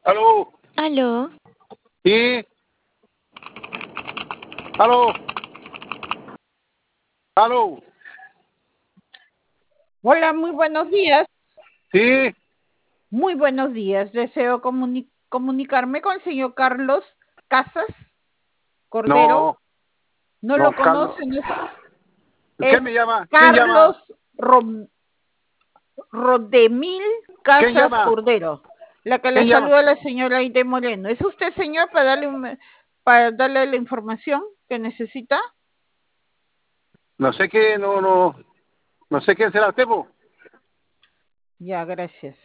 Aló, Aló, sí, aló, aló, Hola, muy buenos días. sí, Muy buenos días. Deseo comunicarme con el señor Carlos Casas Cordero. no, No no, lo Carlos. conocen, ¿Quién es me llama? ¿Quién llama? Carlos Rodemil ¿Quién Casas llama? Cordero. La que le ¿Quién llama? saluda la señora Aide Moreno. ¿Es usted, señor, para darle la información que necesita? No sé qué, no sé quién será usted, po. Ya, gracias.